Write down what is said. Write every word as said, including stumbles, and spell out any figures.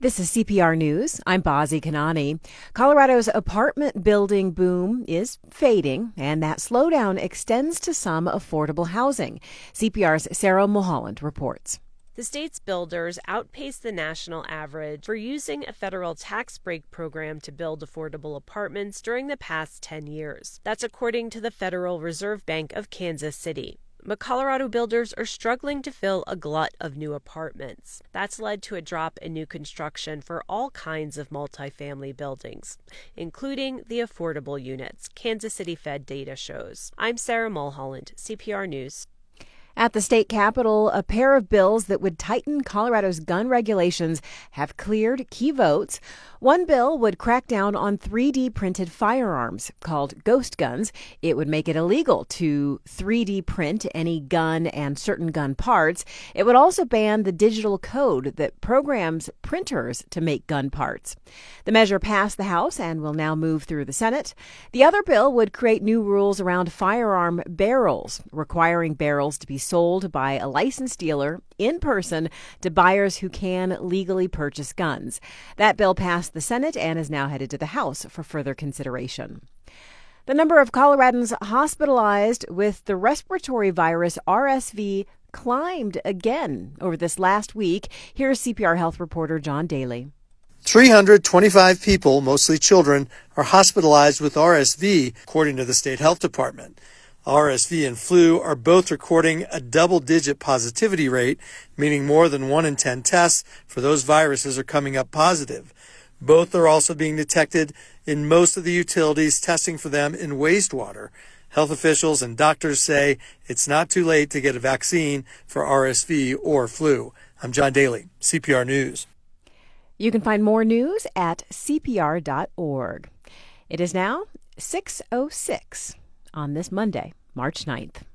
This is C P R News. I'm Bazi Kanani. Colorado's apartment building boom is fading, and that slowdown extends to some affordable housing. C P R's Sarah Mulholland reports. The state's builders outpaced the national average for using a federal tax break program to build affordable apartments during the past ten years. That's according to the Federal Reserve Bank of Kansas City. But Colorado builders are struggling to fill a glut of new apartments. That's led to a drop in new construction for all kinds of multifamily buildings, including the affordable units, Kansas City Fed data shows. I'm Sarah Mulholland, C P R News. At the state capitol, a pair of bills that would tighten Colorado's gun regulations have cleared key votes. One bill would crack down on three D printed firearms called ghost guns. It would make it illegal to three D print any gun and certain gun parts. It would also ban the digital code that programs printers to make gun parts. The measure passed the House and will now move through the Senate. The other bill would create new rules around firearm barrels, requiring barrels to be sold by a licensed dealer in person to buyers who can legally purchase guns. That bill passed the Senate and is now headed to the House for further consideration. The number of Coloradans hospitalized with the respiratory virus R S V climbed again over this last week. Here's C P R Health reporter John Daly. three hundred twenty-five people, mostly children, are hospitalized with R S V, according to the state health department. R S V and flu are both recording a double-digit positivity rate, meaning more than one in ten tests for those viruses are coming up positive. Both are also being detected in most of the utilities testing for them in wastewater. Health officials and doctors say it's not too late to get a vaccine for R S V or flu. I'm John Daly, C P R News. You can find more news at C P R dot org. It is now six oh six on this Monday, March ninth.